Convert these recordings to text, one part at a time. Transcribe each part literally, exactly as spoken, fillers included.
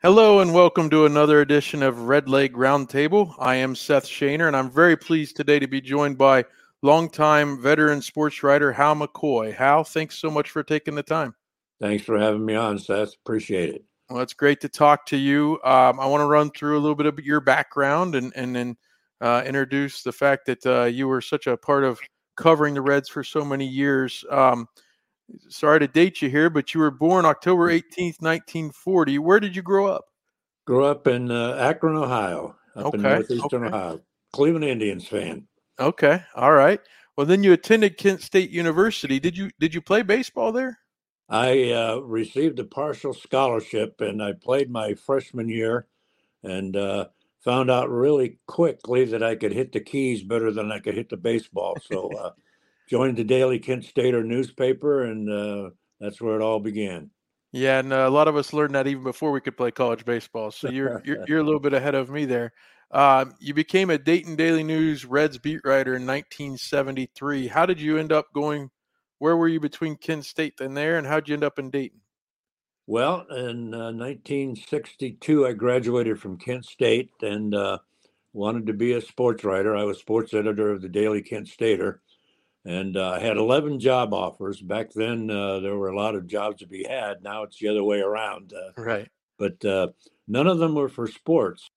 Hello and welcome to another edition of Red Leg Roundtable. I am Seth Shaner, and I'm very pleased today to be joined by longtime veteran sports writer Hal McCoy. Hal, thanks so much for taking the time. Thanks for having me on, Seth. Appreciate it. Well, it's great to talk to you. Um, I want to run through a little bit of your background and and then uh, introduce the fact that uh, you were such a part of covering the Reds for so many years. Um, sorry to date you here, but you were born October eighteenth, nineteen forty. Where did you grow up? Grew up in uh, Akron, Ohio, up Okay, in northeastern okay. Ohio. Cleveland Indians fan. Okay, all right. Well, then you attended Kent State University. Did you did you play baseball there? I uh, received a partial scholarship, and I played my freshman year, and uh, found out really quickly that I could hit the keys better than I could hit the baseball. So, uh, joined the Daily Kent Stater newspaper, and uh, that's where it all began. Yeah, and uh, a lot of us learned that even before we could play college baseball. So you're you're, you're a little bit ahead of me there. Um, you became a Dayton Daily News Reds beat writer in nineteen seventy-three. How did you end up going? Where were you between Kent State and there, and how'd you end up in Dayton? Well, in uh, nineteen sixty-two, I graduated from Kent State and uh, wanted to be a sports writer. I was sports editor of the Daily Kent Stater, and uh, I had eleven job offers. Back then, uh, there were a lot of jobs to be had. Now it's the other way around. Uh, Right. but uh, none of them were for sports.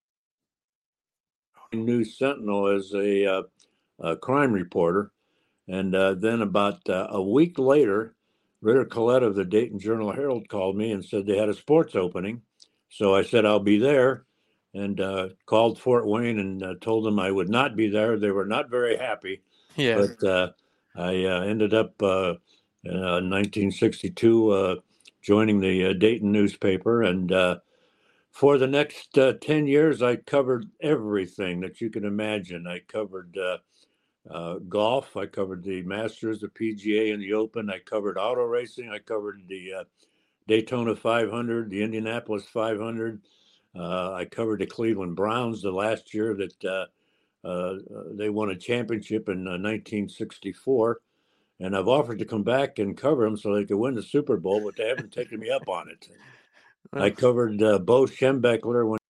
News Sentinel as a, uh, a crime reporter. And uh, then about uh, a week later, Ritter Collette of the Dayton Journal Herald called me and said they had a sports opening. So I said, I'll be there, and uh, called Fort Wayne and uh, told them I would not be there. They were not very happy. Yeah. But uh, I uh, ended up uh, in uh, nineteen sixty-two uh, joining the uh, Dayton newspaper. And uh, for the next uh, ten years, I covered everything that you can imagine. I covered uh, uh, golf. I covered the Masters, the P G A, and the Open. I covered auto racing. I covered the uh, Daytona five hundred, the Indianapolis five hundred. Uh, I covered the Cleveland Browns the last year that uh, uh, they won a championship in uh, nineteen sixty-four. And I've offered to come back and cover them so they could win the Super Bowl, but they haven't taken me up on it. Well, I covered uh, Bo Schembechler when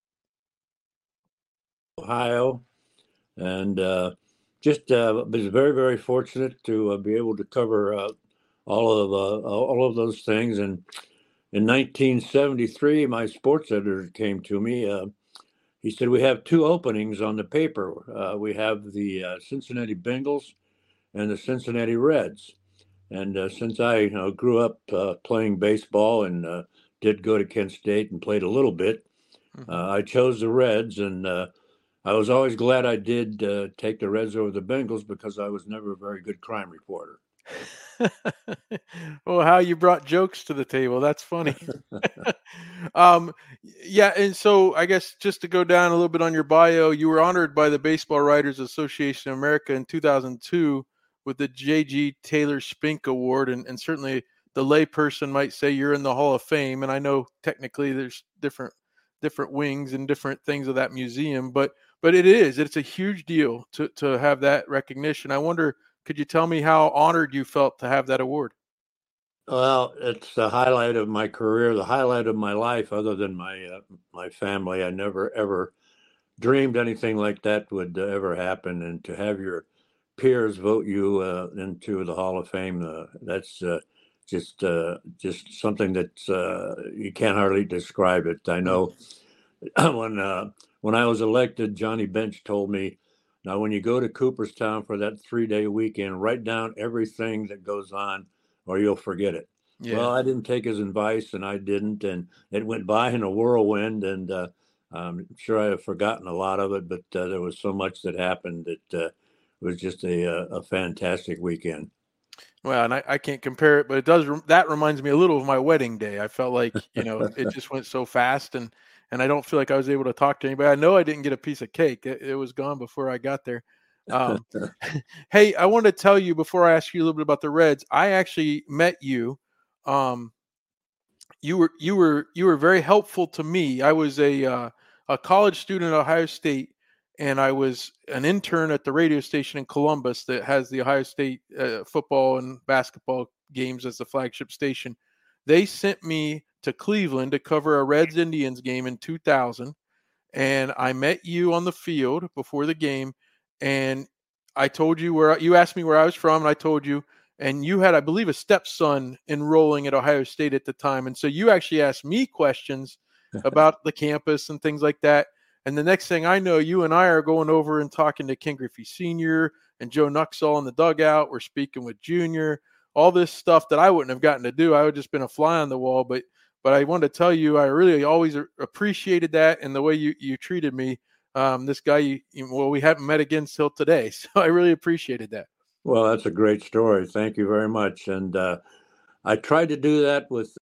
Ohio, and uh, just uh, was very, very fortunate to uh, be able to cover uh, all of uh, all of those things. And in nineteen seventy-three, my sports editor came to me. Uh, he said, "We have two openings on the paper. Uh, we have the uh, Cincinnati Bengals and the Cincinnati Reds." And uh, since I you know, grew up uh, playing baseball and uh, did go to Kent State and played a little bit, mhm. uh, I chose the Reds. And uh, I was always glad I did uh, take the Reds over the Bengals because I was never a very good crime reporter. Well, how you brought jokes to the table. That's funny. um, yeah, and so I guess just to go down a little bit on your bio, you were honored by the Baseball Writers Association of America in two thousand two with the J G Taylor Spink Award, and, and certainly the layperson might say you're in the Hall of Fame. And I know technically there's different different wings and different things of that museum, but but it is it's a huge deal to to have that recognition. I wonder, could you tell me how honored you felt to have that award? Well, it's the highlight of my career, the highlight of my life, other than my uh, my family. I never ever dreamed anything like that would uh, ever happen, and to have your peers vote you uh, into the Hall of Fame, uh, that's uh, just uh, just something that uh, you can't hardly describe it. I Mm. know when uh, when I was elected, Johnny Bench told me, "Now, when you go to Cooperstown for that three-day weekend, write down everything that goes on, or you'll forget it." Yeah. Well, I didn't take his advice, and I didn't, and it went by in a whirlwind. And uh, I'm sure I have forgotten a lot of it, but uh, there was so much that happened that uh, it was just a, a, a fantastic weekend. Well, and I, I can't compare it, but it does. That reminds me a little of my wedding day. I felt like, you know, it just went so fast, and and I don't feel like I was able to talk to anybody. I know I didn't get a piece of cake. It, it was gone before I got there. Um, hey, I want to tell you before I ask you a little bit about the Reds. I actually met you. Um, you were you were you were very helpful to me. I was a uh, a college student at Ohio State, and I was an intern at the radio station in Columbus that has the Ohio State uh, football and basketball games as the flagship station. They sent me to Cleveland to cover a Reds Indians game in two thousand. And I met you on the field before the game. And I told you where you asked me where I was from. And I told you, and you had, I believe, a stepson enrolling at Ohio State at the time. And so you actually asked me questions about the campus and things like that. And the next thing I know, you and I are going over and talking to Ken Griffey Senior and Joe Nuxall in the dugout. We're speaking with Junior, all this stuff that I wouldn't have gotten to do. I would have just been a fly on the wall. But but I wanted to tell you, I really always appreciated that and the way you, you treated me. Um, this guy, you, well, we haven't met again till today. So I really appreciated that. Well, that's a great story. Thank you very much. And uh, I tried to do that with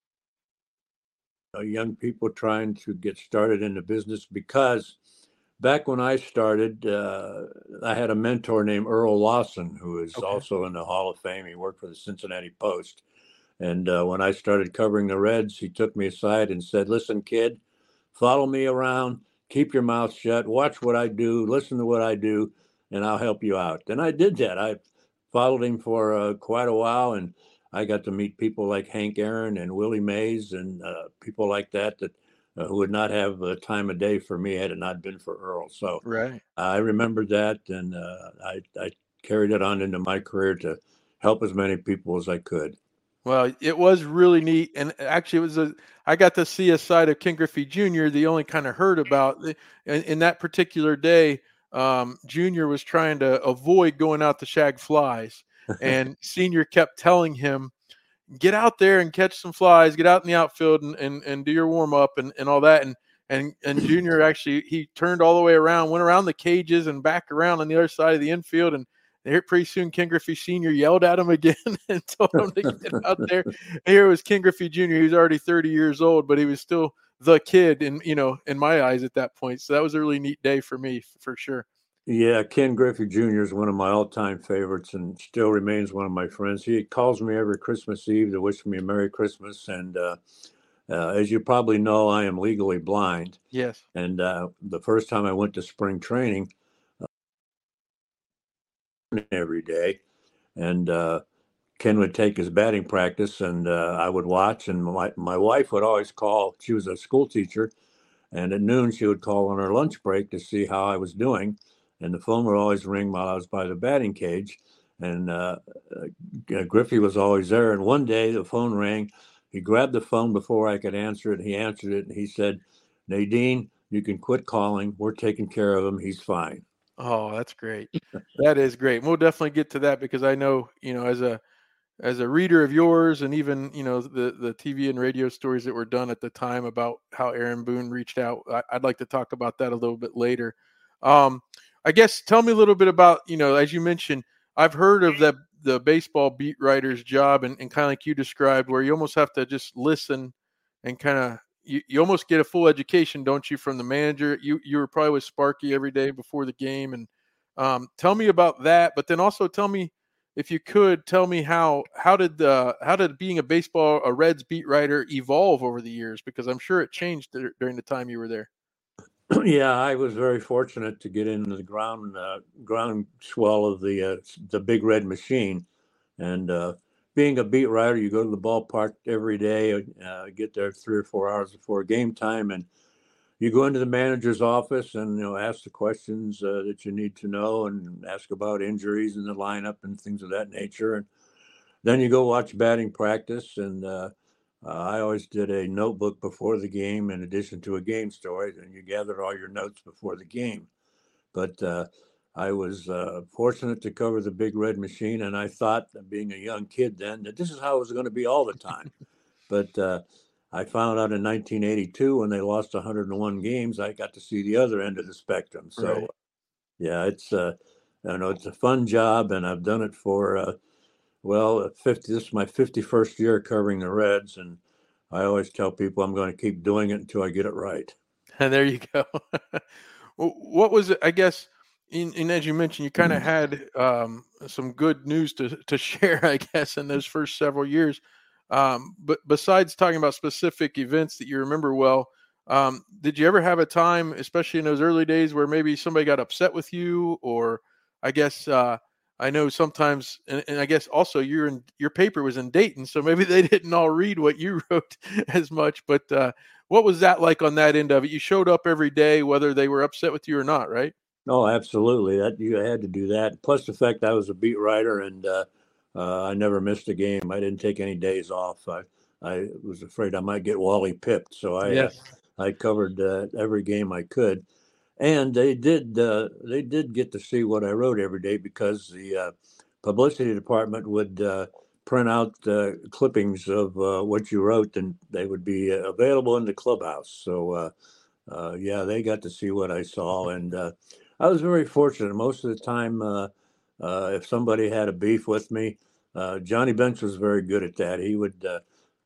uh, young people trying to get started in the business, because back when I started, uh, I had a mentor named Earl Lawson, who is okay. also in the Hall of Fame. He worked for the Cincinnati Post. And uh, when I started covering the Reds, he took me aside and said, listen, kid, follow me around, keep your mouth shut, watch what I do, listen to what I do, and I'll help you out. And I did that. I followed him for uh, quite a while, and I got to meet people like Hank Aaron and Willie Mays and uh, people like that that uh, who would not have a time of day for me had it not been for Earl. So right. I remembered that, and uh, I, I carried it on into my career to help as many people as I could. Well, it was really neat. And actually, it was a, I got to see a side of Ken Griffey Junior that you only kind of heard about. In, in that particular day, um, Junior was trying to avoid going out to shag flies. And Senior kept telling him, get out there and catch some flies, get out in the outfield and, and, and do your warm up and, and all that. And, and, and Junior actually, he turned all the way around, went around the cages and back around on the other side of the infield. And here pretty soon Ken Griffey Senior yelled at him again and told him to get out there. And here was Ken Griffey Junior He was already thirty years old, but he was still the kid in, you know, in my eyes at that point. So that was a really neat day for me, for sure. Yeah, Ken Griffey Junior is one of my all-time favorites and still remains one of my friends. He calls me every Christmas Eve to wish me a Merry Christmas. And uh, uh, as you probably know, I am legally blind. Yes. And uh, the first time I went to spring training, uh, every day, and uh, Ken would take his batting practice, and uh, I would watch. And my, my wife would always call. She was a school teacher, and at noon she would call on her lunch break to see how I was doing. And the phone would always ring while I was by the batting cage. And uh, uh, Griffey was always there. And one day the phone rang. He grabbed the phone before I could answer it. He answered it, and he said, Nadine, you can quit calling. We're taking care of him. He's fine. Oh, that's great. That is great. We'll definitely get to that, because I know, you know, as a as a reader of yours, and even, you know, the, the T V and radio stories that were done at the time about how Aaron Boone reached out, I, I'd like to talk about that a little bit later. Um, I guess tell me a little bit about, you know, as you mentioned, I've heard of the the baseball beat writer's job, and, and kind of like you described, where you almost have to just listen and kind of, you, you almost get a full education, don't you, from the manager? You you were probably with Sparky every day before the game. And um, tell me about that. But then also tell me, if you could, tell me how how did the how did being a baseball, a Reds beat writer evolve over the years? Because I'm sure it changed during the time you were there. Yeah, I was very fortunate to get into the ground uh, ground swell of the uh, the Big Red Machine, and uh, being a beat writer, you go to the ballpark every day, uh, get there three or four hours before game time, and you go into the manager's office and, you know, ask the questions uh, that you need to know, and ask about injuries in the lineup and things of that nature, and then you go watch batting practice. And uh, Uh, I always did a notebook before the game in addition to a game story, and you gathered all your notes before the game. But uh, I was uh, fortunate to cover the Big Red Machine, and I thought, being a young kid then, that this is how it was going to be all the time. But uh, I found out in nineteen eighty-two, when they lost one hundred one games, I got to see the other end of the spectrum. So, right. yeah, it's uh, I know it's a fun job, and I've done it for uh, Well, fifty. This is my fifty-first year covering the Reds, and I always tell people I'm going to keep doing it until I get it right. And there you go. Well, what was it? I guess, in, in as you mentioned, you kind of had um, some good news to to share, I guess, in those first several years. Um, but besides talking about specific events that you remember well, um, did you ever have a time, especially in those early days, where maybe somebody got upset with you, or I guess. Uh, I know sometimes, and, and I guess also you're in your paper was in Dayton, so maybe they didn't all read what you wrote as much. But uh, what was that like on that end of it? You showed up every day, whether they were upset with you or not, right? No, absolutely. That you had to do that. Plus the fact I was a beat writer and uh, uh, I never missed a game. I didn't take any days off. I I was afraid I might get Wally pipped, so I uh, Yes. I covered uh, every game I could. And they did uh, they did get to see what I wrote every day because the uh, publicity department would uh, print out uh, clippings of uh, what you wrote, and they would be uh, available in the clubhouse. So uh, uh, yeah, they got to see what I saw, and uh, I was very fortunate. Most of the time, uh, uh, if somebody had a beef with me, uh, Johnny Bench was very good at that. He would uh,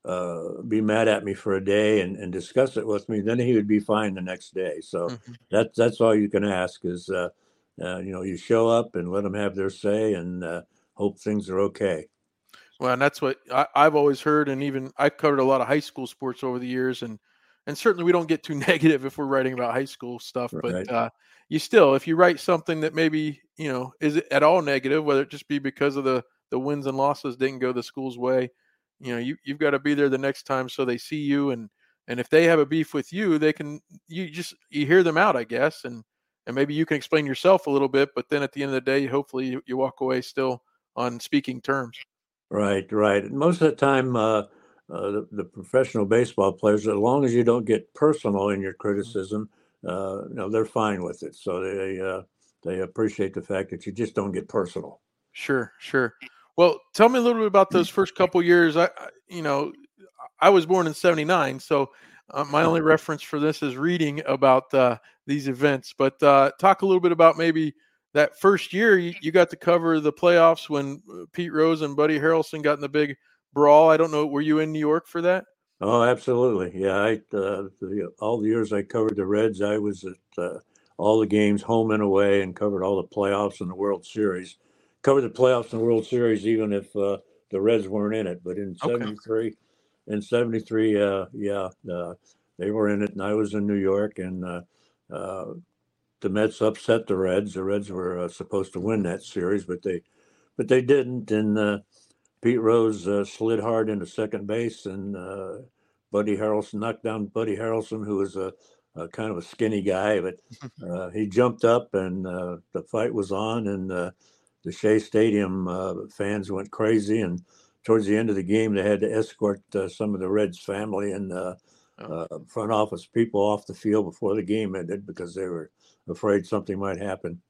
uh, be mad at me for a day and, and discuss it with me. Then he would be fine the next day. So Mhm. that's that's all you can ask is, uh, uh, you know, you show up and let them have their say and uh, hope things are okay. Well, and that's what I, I've always heard, and even I've covered a lot of high school sports over the years, and and certainly we don't get too negative if we're writing about high school stuff, but Right. uh, you still, if you write something that maybe you know is at all negative, whether it just be because of the the wins and losses didn't go the school's way, you know, you you've got to be there the next time so they see you, and and if they have a beef with you, they can you just you hear them out, I guess, and and maybe you can explain yourself a little bit, but then at the end of the day, hopefully you, you walk away still on speaking terms. Right, right. And most of the time, uh, uh, the, the professional baseball players, as long as you don't get personal in your criticism, uh, you know, they're fine with it. So they uh, they appreciate the fact that you just don't get personal. Sure, sure. Well, tell me a little bit about those first couple years. I, I you know, I was born in 'seventy-nine, so uh, my only reference for this is reading about uh, these events. But uh, talk a little bit about maybe that first year you, you got to cover the playoffs when uh, Pete Rose and Buddy Harrelson got in the big brawl. I don't know, were you in New York for that? Oh, absolutely. Yeah, I uh, the, all the years I covered the Reds, I was at uh, all the games, home and away, and covered all the playoffs and the World Series. Covered the playoffs and the World Series even if uh, the Reds weren't in it. But in Okay. seventy-three, in seventy-three, uh, yeah, uh, they were in it, and I was in New York, and uh, uh, the Mets upset the Reds. The Reds were uh, supposed to win that series, but they but they didn't, and uh, Pete Rose uh, slid hard into second base, and uh, Buddy Harrelson knocked down Buddy Harrelson, who was a, a kind of a skinny guy, but uh, he jumped up, and uh, the fight was on, and uh, the Shea Stadium uh, fans went crazy, and towards the end of the game, they had to escort uh, some of the Reds family and uh, Oh. uh, front office people off the field before the game ended because they were afraid something might happen.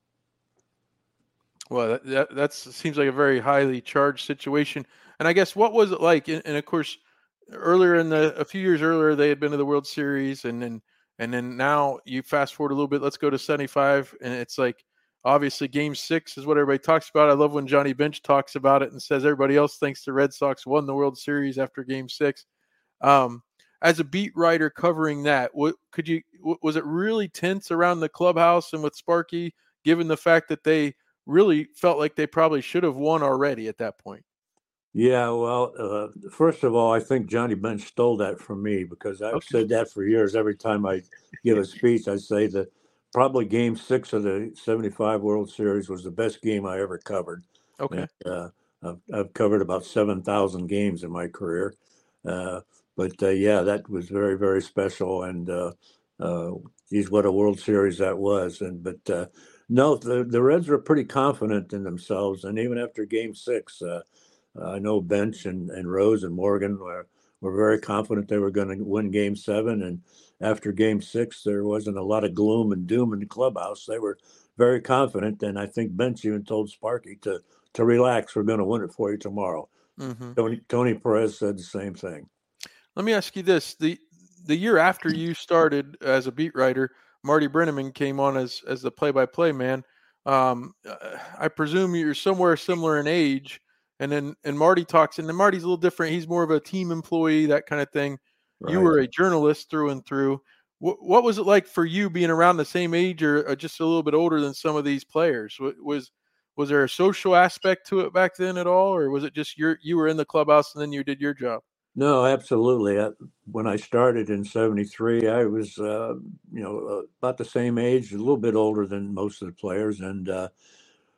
Well, that, that that's seems like a very highly charged situation. And I guess what was it like? And, and of course, earlier in the a few years earlier, they had been to the World Series, and then and then now you fast forward a little bit. Let's go to 'seventy-five, and it's like obviously Game Six is what everybody talks about. I love when Johnny Bench talks about it and says everybody else thinks the Red Sox won the World Series after Game Six. Um, as a beat writer covering that, what could you? Was it really tense around the clubhouse and with Sparky, given the fact that they really felt like they probably should have won already at that point? Yeah, well, uh, first of all, I think Johnny Bench stole that from me because I've Okay. said that for years. Every time I give a speech, I say that probably Game Six of the seventy-five World Series was the best game I ever covered. And Okay. uh, I've, I've covered about seven thousand games in my career. Uh, but uh, yeah, that was very, very special. And uh, uh, geez, what a World Series that was. And but uh, no, the, the Reds were pretty confident in themselves. And even after Game Six, uh, uh, I know Bench and, and Rose and Morgan were, were very confident they were going to win Game Seven. And after Game Six, there wasn't a lot of gloom and doom in the clubhouse. They were very confident, and I think Bench even told Sparky to to relax. We're going to win it for you tomorrow. Hmm. Tony Tony Perez said the same thing. Let me ask you this: the the year after you started as a beat writer, Marty Brennaman came on as as the play-by-play man. Um, uh, I presume you're somewhere similar in age, and then and Marty talks, and then Marty's a little different. He's more of a team employee, that kind of thing. You Right. were a journalist through and through. What what was it like for you being around the same age or, or just a little bit older than some of these players? Wa- Was was there a social aspect to it back then at all, or was it just you you were in the clubhouse and then you did your job? No, absolutely. I, when I started in seventy-three, I was, uh, you know, uh, about the same age, a little bit older than most of the players. And uh,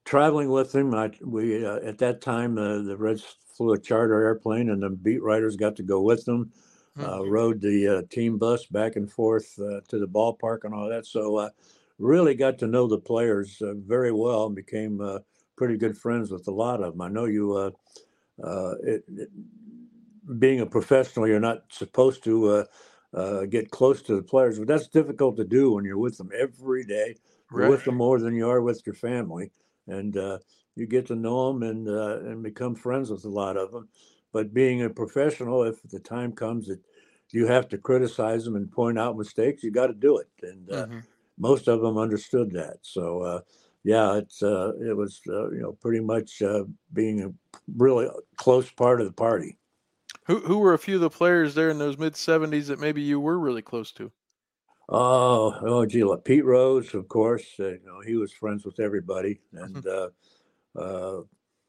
traveling with him, I, we uh, at that time uh, the Reds flew a charter airplane, and the beat writers got to go with them. Hmm. Uh, rode the uh, team bus back and forth uh, to the ballpark and all that. So uh, really got to know the players uh, very well, and became uh, pretty good friends with a lot of them. I know you. Uh, uh, it, it, being a professional, you're not supposed to uh, uh, get close to the players, but that's difficult to do when you're with them every day. You're Right. with them more than you are with your family, and uh, you get to know them and uh, and become friends with a lot of them. But being a professional, if the time comes that you have to criticize them and point out mistakes, you got to do it. And uh, Hmm. most of them understood that. So uh, yeah, it's uh, it was uh, you know pretty much uh, being a really close part of the party. Who who were a few of the players there in those mid seventies that maybe you were really close to? Oh, oh, gee, like Pete Rose, of course. Uh, you know, he was friends with everybody, Mhm. and uh, uh,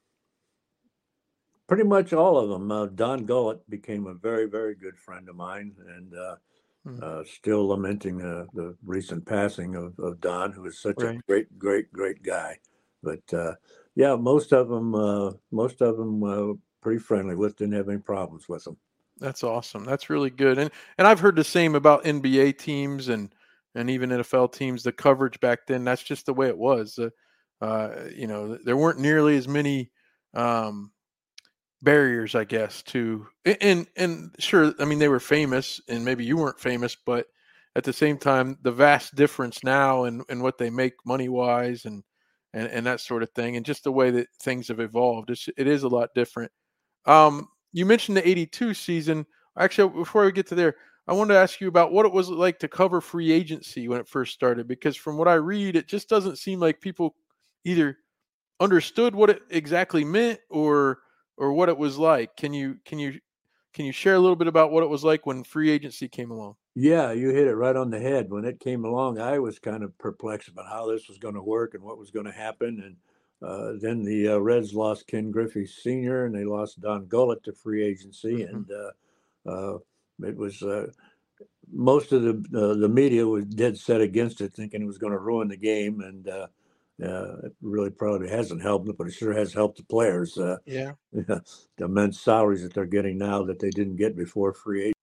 pretty much all of them. Uh, Don Gullett became a very, very good friend of mine, and uh, Mm. uh, still lamenting uh, the recent passing of, of Don, who was such a Right. great, great, great guy. But uh, yeah, most of them, uh, most of them, uh, pretty friendly with. Didn't have any problems with them. That's awesome. That's really good. And and I've heard the same about N B A teams and and even N F L teams. The coverage back then, that's just the way it was. Uh, uh, you know, there weren't nearly as many um, barriers, I guess, to and and sure, I mean they were famous, and maybe you weren't famous, but at the same time, the vast difference now and and what they make money wise and and and that sort of thing, and just the way that things have evolved, it's, it is a lot different. Um, you mentioned the eighty-two season. Actually, before we get to there, I wanted to ask you about what it was like to cover free agency when it first started, because from what I read, it just doesn't seem like people either understood what it exactly meant or or what it was like. Can you can you can you share a little bit about what it was like when free agency came along? Yeah, you hit it right on the head. When it came along, I was kind of perplexed about how this was going to work and what was going to happen. And uh, then the uh, Reds lost Ken Griffey Senior and they lost Don Gullett to free agency. Hmm. And uh, uh, it was uh, most of the uh, the media was dead set against it, thinking it was going to ruin the game. And uh, uh, it really probably hasn't helped, but it sure has helped the players. Uh, Yeah. the immense salaries that they're getting now that they didn't get before free agency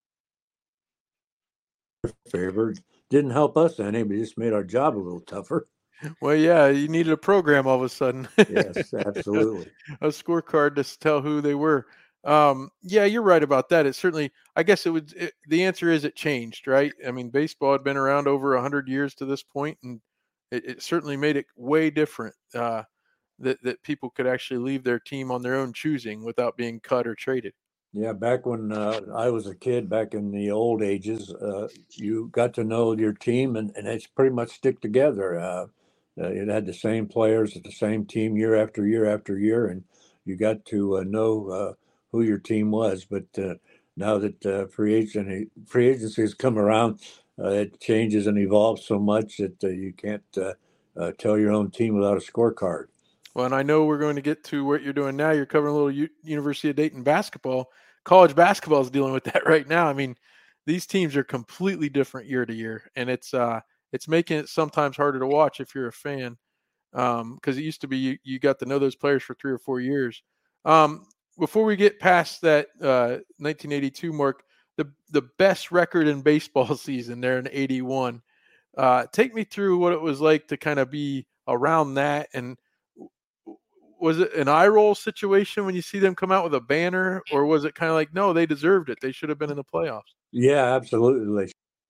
favor didn't help us any, but just made our job a little tougher. Well, yeah, you needed a program all of a sudden. Yes, absolutely. A scorecard to tell who they were. Um, yeah, you're right about that. It certainly, I guess it would. It, the answer is it changed, right? I mean, baseball had been around over a hundred years to this point, and it, it certainly made it way different. Uh, that that people could actually leave their team on their own choosing without being cut or traded. Yeah, back when uh, I was a kid, back in the old ages, uh, you got to know your team, and, and it's pretty much stick together. Uh, uh, it had the same players at the same team year after year after year, and you got to uh, know uh, who your team was. But uh, now that uh, free agency free agency has come around, uh, it changes and evolves so much that uh, you can't uh, uh, tell your own team without a scorecard. Well, and I know we're going to get to what you're doing now. You're covering a little U- University of Dayton basketball. College basketball is dealing with that right now. I mean, these teams are completely different year to year, and it's uh, it's making it sometimes harder to watch if you're a fan. Um, because it used to be you, you got to know those players for three or four years. Um, before we get past that uh, nineteen eighty-two mark, the the best record in baseball season there in eighty-one. Uh, take me through what it was like to kind of be around that, and was it an eye roll situation when you see them come out with a banner, or was it kind of like, no, they deserved it, they should have been in the playoffs? Yeah, absolutely.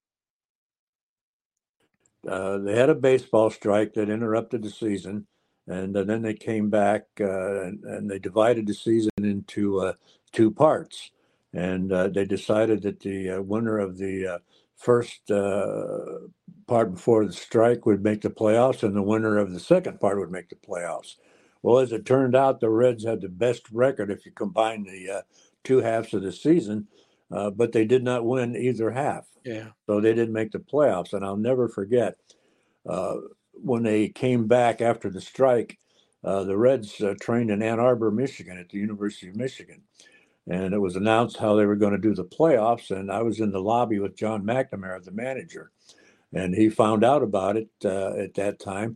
Uh, they had a baseball strike that interrupted the season, and uh, then they came back uh, and, and they divided the season into uh, two parts. And uh, they decided that the uh, winner of the uh, first uh, part before the strike would make the playoffs, and the winner of the second part would make the playoffs. Well, as it turned out, the Reds had the best record if you combine the uh, two halves of the season, uh, but they did not win either half. Yeah. So they didn't make the playoffs. And I'll never forget uh, when they came back after the strike, uh, the Reds uh, trained in Ann Arbor, Michigan, at the University of Michigan. And it was announced how they were going to do the playoffs. And I was in the lobby with John McNamara, the manager. And he found out about it uh, at that time.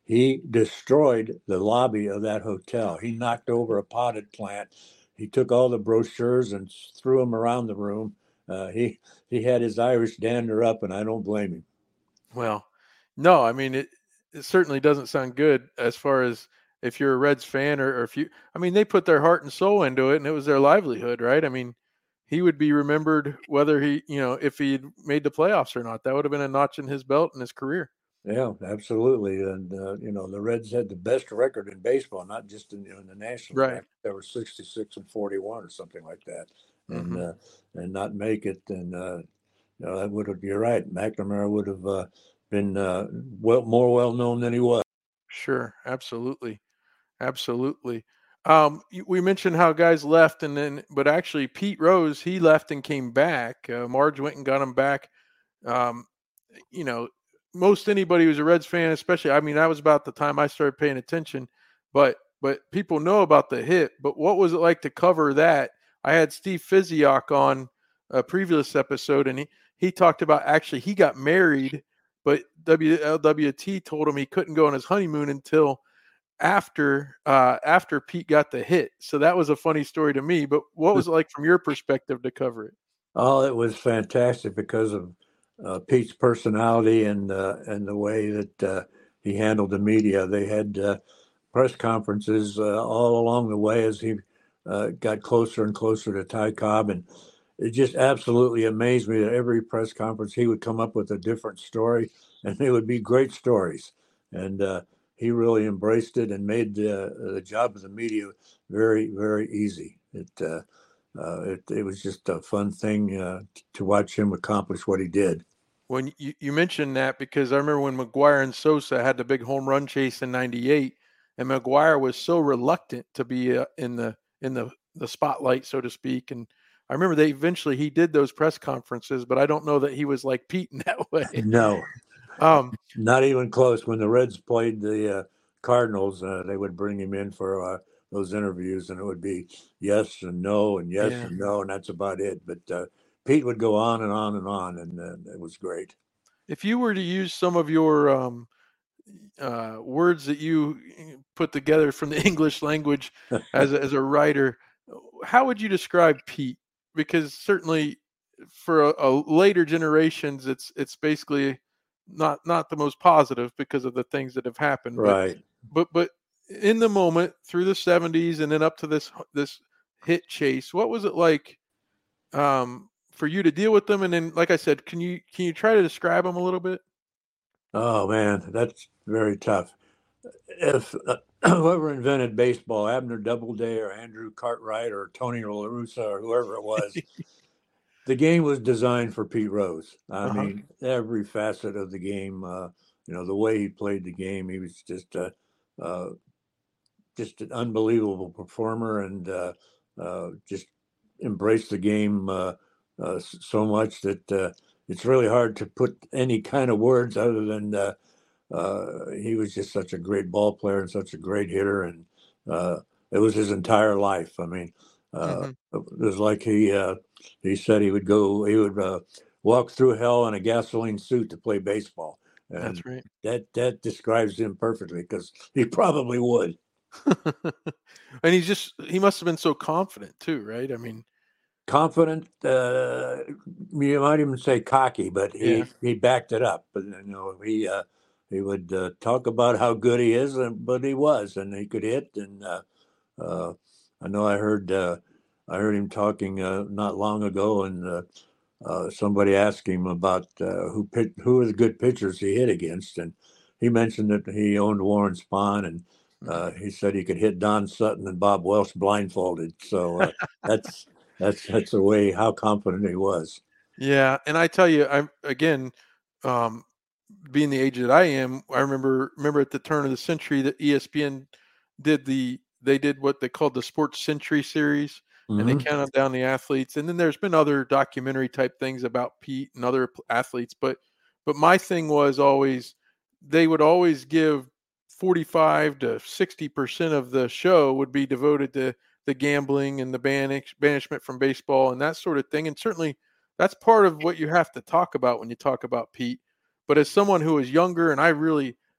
he destroyed the lobby of that hotel. He knocked over a potted plant. He took all the brochures and threw them around the room. Uh, he he had his Irish dander up, and I don't blame him. Well, no, I mean it. It certainly doesn't sound good as far as if you're a Reds fan or, or if you. I mean, they put their heart and soul into it, and it was their livelihood, right? I mean, he would be remembered whether he, you know, if he made the playoffs or not. That would have been a notch in his belt in his career. Yeah, absolutely. And, uh, you know, the Reds had the best record in baseball, not just in, in the National League. Right. They were sixty-six and forty-one or something like that. And Mm-hmm. uh, and not make it. And, uh, you know, that would have, you're right. McNamara would have uh, been uh, well more well known than he was. Sure. Absolutely. Absolutely. Um, y- we mentioned how guys left, and then, but actually, Pete Rose, he left and came back. Uh, Marge went and got him back. Um, you know, most anybody who's a Reds fan, especially, I mean, that was about the time I started paying attention, but but people know about the hit. But what was it like to cover that? I had Steve Physiok on a previous episode, and he he talked about actually he got married, but W L W T told him he couldn't go on his honeymoon until after uh, after Pete got the hit. So that was a funny story to me. But what was it like from your perspective to cover it? Oh, it was fantastic because of uh, Pete's personality and uh, and the way that uh, he handled the media. They had uh, press conferences uh, all along the way as he uh, got closer and closer to Ty Cobb, and it just absolutely amazed me that every press conference he would come up with a different story, and they would be great stories. And uh, he really embraced it and made the, the job of the media very, very easy. It uh, uh, it, it was just a fun thing uh, to watch him accomplish what he did. When you, you mentioned that, because I remember when McGwire and Sosa had the big home run chase in ninety-eight, and McGwire was so reluctant to be uh, in the in the the spotlight, so to speak. And I remember they eventually he did those press conferences, but I don't know that he was like Pete in that way. No, Um, not even close. When the Reds played the uh, Cardinals, uh, they would bring him in for uh, those interviews, and it would be yes and no and yes yeah. and no, and that's about it. But uh, Pete would go on and on and on, and uh, it was great. If you were to use some of your um, uh, words that you eh, put together from the English language as a, as a writer, how would you describe Pete? Because certainly for a, a later generations, it's it's basically not not the most positive because of the things that have happened. But Right. but but in the moment through the seventies and then up to this this hit chase, what was it like um, for you to deal with them? And then, like I said, can you can you try to describe them a little bit? Oh man, that's very tough. If uh, whoever invented baseball, Abner Doubleday or Andrew Cartwright or Tony La Russa or whoever it was, the game was designed for Pete Rose. I Uh-huh. mean, every facet of the game, uh, you know, the way he played the game, he was just uh, uh, just an unbelievable performer and uh, uh, just embraced the game uh, uh, so much that uh, it's really hard to put any kind of words other than uh, uh, he was just such a great ball player and such a great hitter, and uh, it was his entire life. I mean, uh, Mm-hmm. it was like he uh, he said he would go, he would uh, walk through hell in a gasoline suit to play baseball, and That's right. that that describes him perfectly because he probably would. And he's just he must have been so confident too, right? I mean, Confident, uh, you might even say cocky, but yeah. he he backed it up. But you know, he uh, he would uh, talk about how good he is, and but he was, and he could hit. And uh, uh, I know I heard uh, I heard him talking uh, not long ago, and uh, uh, somebody asked him about uh, who pit, who are the good pitchers he hit against, and he mentioned that he owned Warren Spahn, and Mhm. uh, he said he could hit Don Sutton and Bob Welch blindfolded. So uh, that's that's that's the way how confident he was. Yeah, and I tell you, I'm again, um, being the age that I am, I remember remember at the turn of the century that E S P N did the they did what they called the Sports Century series, and they Mm-hmm. counted down the athletes. And then there's been other documentary type things about Pete and other p- athletes, but but my thing was always they would always give forty-five to sixty percent of the show would be devoted to the gambling and the banish, banishment from baseball and that sort of thing. And certainly that's part of what you have to talk about when you talk about Pete. But as someone who was younger, and I really,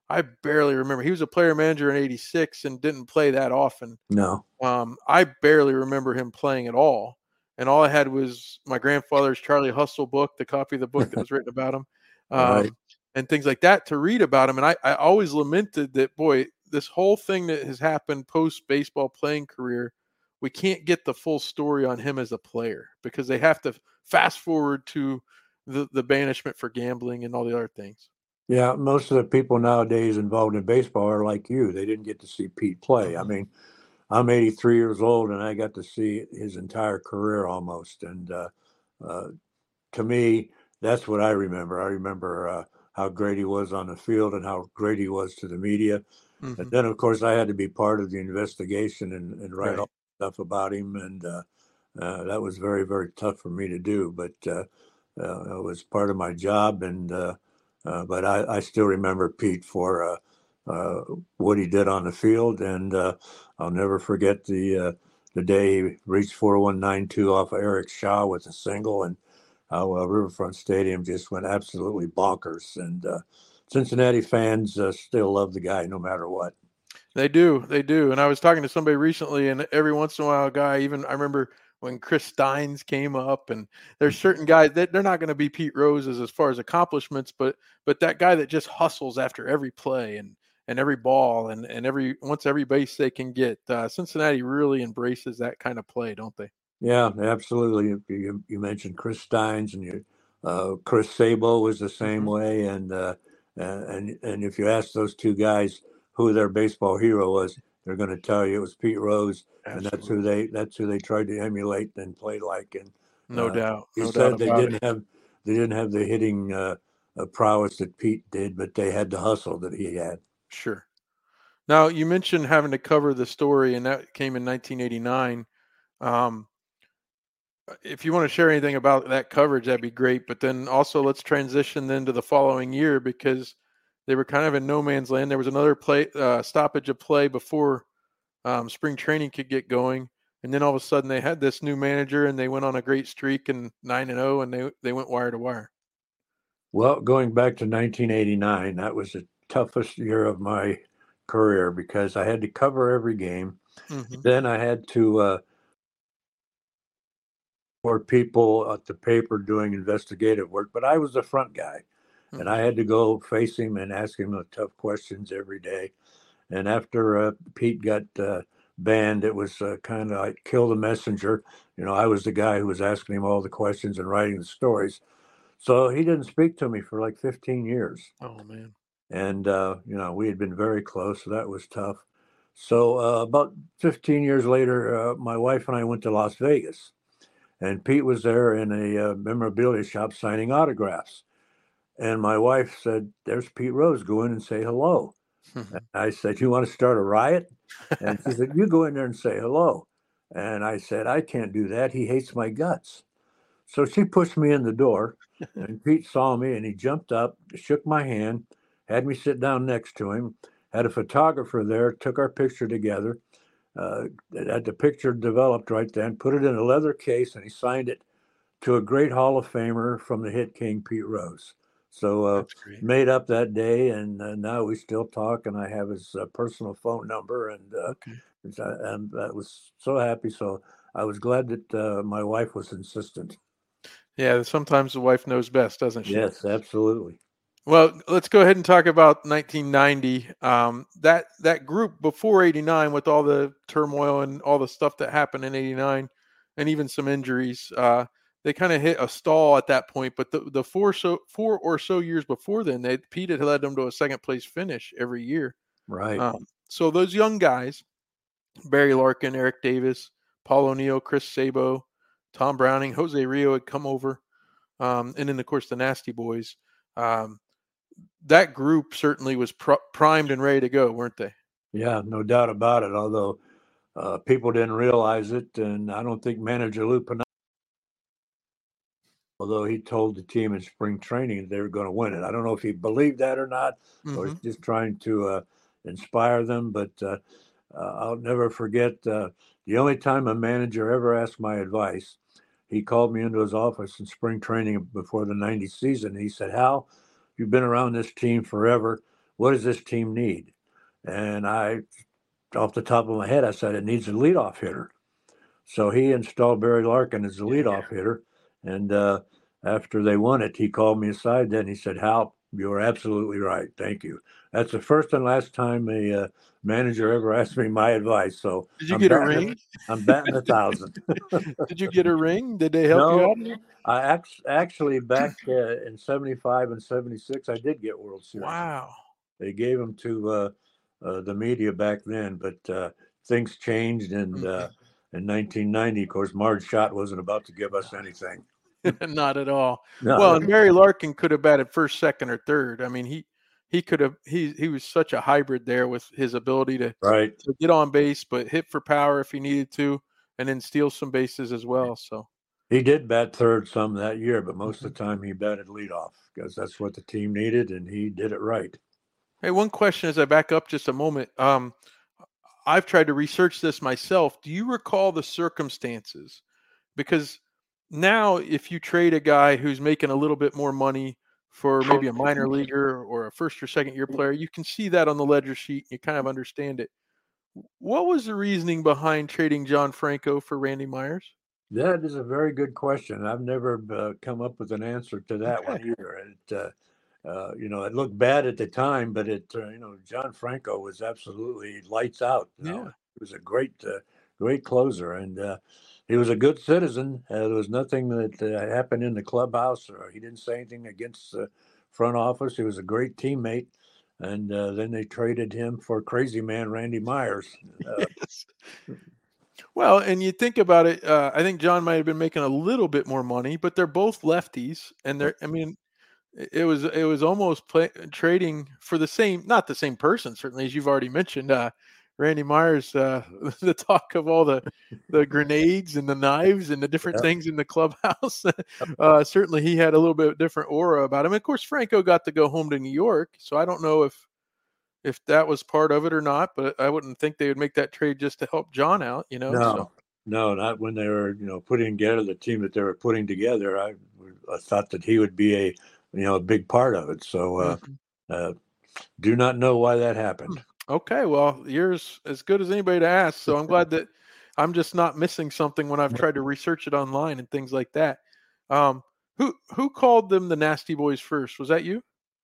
I barely remember. He was a player manager in eighty-six and didn't play that often. No. Um, I barely remember him playing at all. And all I had was my grandfather's Charlie Hustle book, the copy of the book that was written about him, Right. um, and things like that to read about him. And I, I always lamented that, boy, this whole thing that has happened post baseball playing career, we can't get the full story on him as a player because they have to fast forward to the, the banishment for gambling and all the other things. Yeah, most of the people nowadays involved in baseball are like you. They didn't get to see Pete play. I Mhm. mean, I'm eighty-three years old, and I got to see his entire career almost. And uh, uh, to me, that's what I remember. I remember uh, how great he was on the field and how great he was to the media. And Mhm. then, of course, I had to be part of the investigation and, and write Right. all the stuff about him. And uh, uh, that was very, very tough for me to do. But uh, uh, it was part of my job. And uh, uh, but I, I still remember Pete for uh, uh, what he did on the field. And uh, I'll never forget the uh, the day he reached four one nine two off of Eric Shaw with a single, and how uh, Riverfront Stadium just went absolutely bonkers. And uh, Cincinnati fans uh, still love the guy no matter what. They do, they do. And I was talking to somebody recently, and every once in a while, a guy, even I remember when Chris Steins came up, and there's certain guys that they're not going to be Pete Roses as far as accomplishments, but but that guy that just hustles after every play and and every ball and and every once every base they can get. Uh, Cincinnati really embraces that kind of play, don't they? Yeah, absolutely. You, you mentioned Chris Steins, and you, uh, Chris Sabo was the same Hmm. way. And uh, and and if you ask those two guys who their baseball hero was, they're going to tell you it was Pete Rose, and that's who Absolutely, they that's who they tried to emulate and play like. And no uh, doubt, you no doubt said they about it. didn't have they didn't have the hitting uh, uh, prowess that Pete did, but they had the hustle that he had. Sure. Now you mentioned having to cover the story, and that came in nineteen eighty-nine. Um, if you want to share anything about that coverage, that'd be great. But then also let's transition then to the following year because they were kind of in no man's land. There was another play uh, stoppage of play before um, spring training could get going, and then all of a sudden they had this new manager and they went on a great streak and nine and zero, and they they went wire to wire. Well, going back to nineteen eighty-nine, that was the toughest year of my career because I had to cover every game. Hmm. Then I had to uh, for people at the paper doing investigative work, but I was the front guy, and I Hmm. had to go face him and ask him the tough questions every day. And after uh, Pete got uh, banned, it was uh, kind of like kill the messenger. You know, I was the guy who was asking him all the questions and writing the stories. So he didn't speak to me for like fifteen years. Oh man. And uh, you know we had been very close, so that was tough. So uh, about fifteen years later, uh, my wife and I went to Las Vegas, and Pete was there in a uh, memorabilia shop signing autographs. And my wife said, "There's Pete Rose. Go in and say hello." And I said, "You want to start a riot?" And she said, "You go in there and say hello." And I said, "I can't do that. He hates my guts." So she pushed me in the door, and Pete saw me, and he jumped up, shook my hand, had me sit down next to him, had a photographer there, took our picture together, uh, had the picture developed right then, put it in a leather case, and he signed it to a great Hall of Famer from the hit king, Pete Rose. So uh, That's great. made up that day, and uh, now we still talk, and I have his uh, personal phone number, and uh, Okay. and I was so happy. So I was glad that uh, my wife was insistent. Yeah, sometimes the wife knows best, doesn't she? Yes, absolutely. Well, let's go ahead and talk about nineteen ninety. Um, that that group before eighty-nine, with all the turmoil and all the stuff that happened in eighty-nine, and even some injuries, uh, they kind of hit a stall at that point. But the the four so four or so years before then, they Pete had led them to a second place finish every year. Right. Um, so those young guys, Barry Larkin, Eric Davis, Paul O'Neill, Chris Sabo, Tom Browning, Jose Rio had come over, um, and then of course the Nasty Boys. Um, that group certainly was pr- primed and ready to go, weren't they? Yeah, no doubt about it. Although uh, people didn't realize it, and I don't think manager Lou Piniella, although he told the team in spring training that they were going to win it. I don't know if he believed that or not, or Mm-hmm. he's just trying to uh, inspire them. But uh, uh, I'll never forget uh, the only time a manager ever asked my advice. He called me into his office in spring training before the ninety season. He said, "Hal, you've been around this team forever. what does this team need? And I, off the top of my head, I said, it needs a leadoff hitter. So he installed Barry Larkin as the leadoff hitter. And uh, after they won it, he called me aside then. He said, Hal, you are absolutely right. Thank you. That's the first and last time a uh, manager ever asked me my advice. So Did you I'm get a batting, ring? I'm batting a thousand. Did you get a ring? Did they help no, you out? I act- actually back uh, in seventy-five and seventy-six, I did get World Series. Wow. They gave them to uh, uh, the media back then, but uh, things changed. And uh, in nineteen ninety, of course, Marge Schott wasn't about to give us anything. Not at all. No. Well, and Barry Larkin could have batted first, second, or third. I mean, he he could have he he was such a hybrid there with his ability to, right. to get on base, but hit for power if he needed to, and then steal some bases as well. So he did bat third some that year, but most of the time he batted leadoff because that's what the team needed, and he did it right. Hey, one question as I back up just a moment. Um, I've tried to research this myself. Do you recall the circumstances? Because now if you trade a guy who's making a little bit more money for maybe a minor leaguer or a first or second year player, you can see that on the ledger sheet. You kind of understand it. What was the reasoning behind trading John Franco for Randy Myers? That is a very good question. I've never uh, come up with an answer to that Okay. one either. It, uh, uh, you know, it looked bad at the time, but it, uh, you know, John Franco was absolutely lights out. You know? Yeah. He was a great, uh, great closer, and uh, he was a good citizen. Uh, there was nothing that uh, happened in the clubhouse, or he didn't say anything against the front office. He was a great teammate. And uh, then they traded him for crazy man Randy Myers. Uh, yes. Well, and you think about it, uh, I think John might have been making a little bit more money, but they're both lefties, and they're, I mean, it was it was almost play, trading for the same, not the same person, certainly, as you've already mentioned. Uh, Randy Myers, uh, the talk of all the the grenades and the knives and the different yeah. things in the clubhouse. uh, certainly, he had a little bit different aura about him. Of course, Franco got to go home to New York, so I don't know if if that was part of it or not. But I wouldn't think they would make that trade just to help John out, you know. No, so. no, not when they were, you know, putting together the team that they were putting together. I, I thought that he would be a, you know, a big part of it. So, uh, Mm-hmm. uh, do not know why that happened. Okay, well, you're as good as anybody to ask. So I'm glad that I'm just not missing something when I've tried to research it online and things like that. Um, who who called them the Nasty Boys first? Was that you?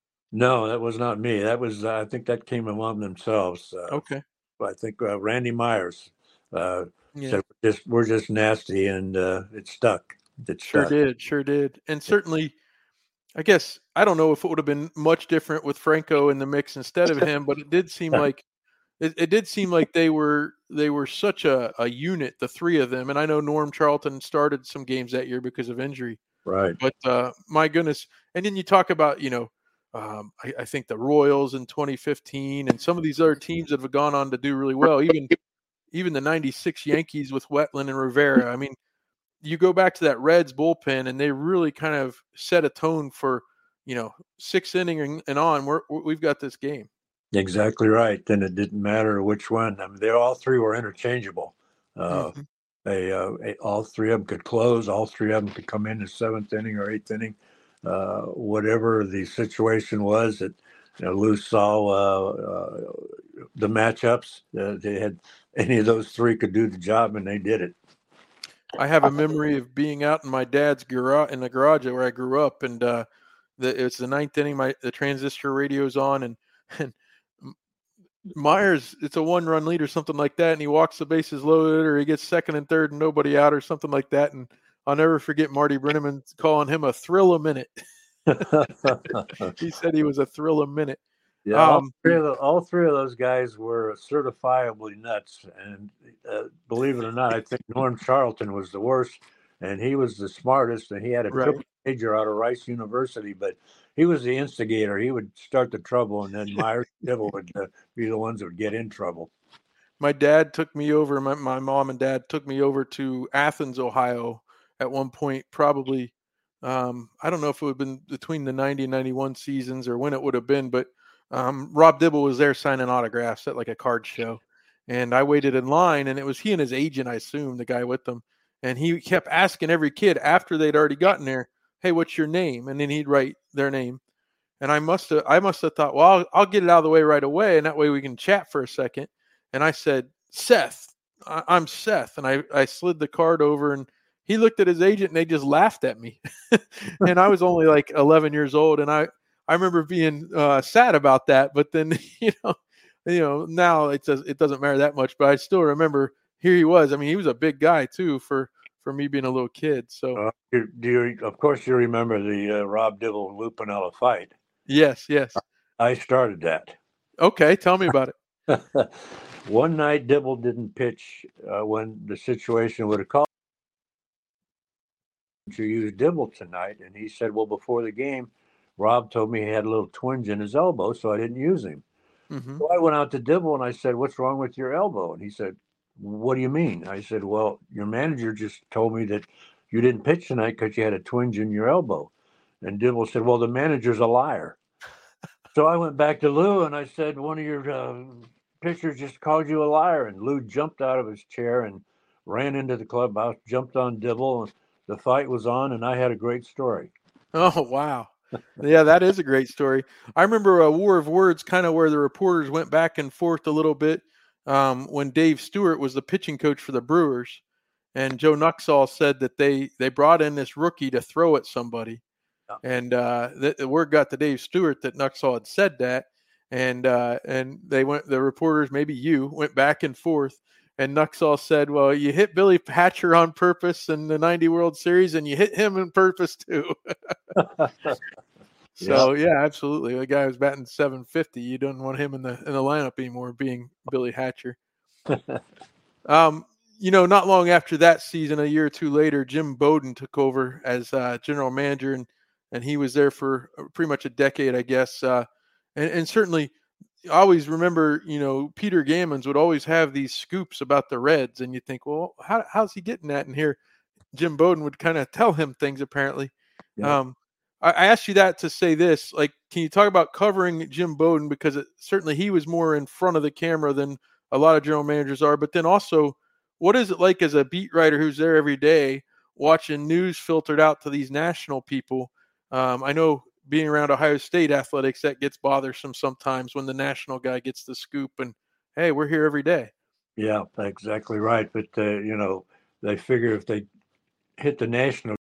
No, that was not me. That was, uh, I think that came among themselves. Uh, Okay. I think uh, Randy Myers uh, Yeah. said, we're just, we're just nasty, and uh, it stuck. It Sure stuck. did. Sure did. And certainly, I guess, I don't know if it would have been much different with Franco in the mix instead of him, but it did seem like it, it did seem like they were they were such a, a unit, the three of them. And I know Norm Charlton started some games that year because of injury. Right. But uh, my goodness. And then you talk about, you know, um, I, I think the Royals in twenty fifteen and some of these other teams that have gone on to do really well, even even the ninety-six Yankees with Wetland and Rivera. I mean, you go back to that Reds bullpen and they really kind of set a tone for, you know, sixth inning and, and on, we're, we've got this game. Exactly right. And it didn't matter which one. I mean, they all three were interchangeable. Uh, mm-hmm. They, uh, all three of them could close. All three of them could come in the seventh inning or eighth inning, uh, whatever the situation was. That, you know, Lou saw uh, uh, the matchups. Uh, they had any of those three could do the job, and they did it. I have a memory of being out in my dad's garage in the garage where I grew up, and uh, the, it's the ninth inning. My the transistor radio's on, and and Myers, it's a one-run lead or something like that, and he walks the bases loaded, or he gets second and third and nobody out, or something like that. And I'll never forget Marty Brenneman calling him a thrill a minute. He said he was a thrill a minute. Yeah, um, all, three of the, all three of those guys were certifiably nuts, and uh, believe it or not, I think Norm Charlton was the worst, and he was the smartest, and he had a right. triple major out of Rice University, but he was the instigator. He would start the trouble, and then Myers and Dibble would uh, be the ones that would get in trouble. My dad took me over, my, my mom and dad took me over to Athens, Ohio at one point, probably, um, I don't know if it would have been between the ninety and ninety-one seasons or when it would have been, but um, Rob Dibble was there signing autographs at like a card show. And I waited in line, and it was he and his agent, I assume, the guy with them. And he kept asking every kid after they'd already gotten there, hey, what's your name? And then he'd write their name. And I must have, I must have thought, well, I'll, I'll get it out of the way right away. And that way we can chat for a second. And I said, Seth, I, I'm Seth. And I, I slid the card over, and he looked at his agent and they just laughed at me. And I was only like eleven years old. And I, I remember being uh, sad about that. But then, you know, you know, now it does, it doesn't matter that much, but I still remember here he was. I mean, he was a big guy too for, for me being a little kid. So uh, do you, of course you remember the uh, Rob Dibble Lou Piniella fight. Yes. Yes. I started that. Okay. Tell me about it. One night Dibble didn't pitch uh, when the situation would have called to use Dibble tonight. And he said, well, before the game, Rob told me he had a little twinge in his elbow, so I didn't use him. Mm-hmm. So I went out to Dibble and I said, what's wrong with your elbow? And he said, what do you mean? I said, well, your manager just told me that you didn't pitch tonight because you had a twinge in your elbow. And Dibble said, well, the manager's a liar. So I went back to Lou and I said, one of your uh, pitchers just called you a liar. And Lou jumped out of his chair and ran into the clubhouse, jumped on Dibble, and the fight was on, and I had a great story. Oh, wow. Yeah, that is a great story. I remember a War of Words, kind of where the reporters went back and forth a little bit um, when Dave Stewart was the pitching coach for the Brewers. And Joe Nuxall said that they, they brought in this rookie to throw at somebody. Yeah. And uh, the, the word got to Dave Stewart that Nuxall had said that. And uh, and they went, the reporters, maybe you, went back and forth. And Nuxall said, well, you hit Billy Hatcher on purpose in the ninety World Series, and you hit him on purpose too. So, yep. Yeah, absolutely. The guy was batting seven fifty. You don't want him in the in the lineup anymore, being Billy Hatcher. um, you know, not long after that season, a year or two later, Jim Bowden took over as uh, general manager, and, and he was there for pretty much a decade, I guess. Uh, and, and certainly – I always remember, you know, Peter Gammons would always have these scoops about the Reds, and you think, well, how, how's he getting that? And here, Jim Bowden would kind of tell him things, apparently. Yeah. Um, I, I asked you that to say this, like, can you talk about covering Jim Bowden? Because it, certainly he was more in front of the camera than a lot of general managers are. But then also, what is it like as a beat writer who's there every day watching news filtered out to these national people? Um, I know being around Ohio State athletics, that gets bothersome sometimes when the national guy gets the scoop and, hey, we're here every day. Yeah, exactly right. But, uh, you know, they figure if they hit the national